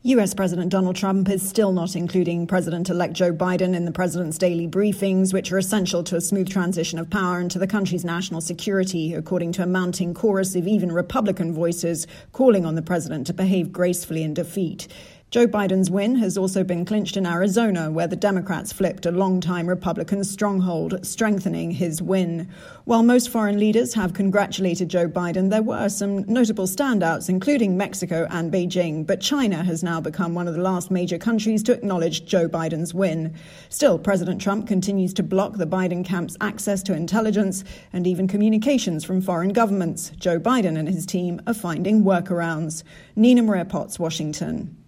US President Donald Trump is still not including President-elect Joe Biden in the president's daily briefings, which are essential to a smooth transition of power and to the country's national security, according to a mounting chorus of even Republican voices calling on the president to behave gracefully in defeat. Joe Biden's win has also been clinched in Arizona, where the Democrats flipped a longtime Republican stronghold, strengthening his win. While most foreign leaders have congratulated Joe Biden, there were some notable standouts, including Mexico and Beijing. But China has now become one of the last major countries to acknowledge Joe Biden's win. Still, President Trump continues to block the Biden camp's access to intelligence and even communications from foreign governments. Joe Biden and his team are finding workarounds. Nina Maria Potts, Washington.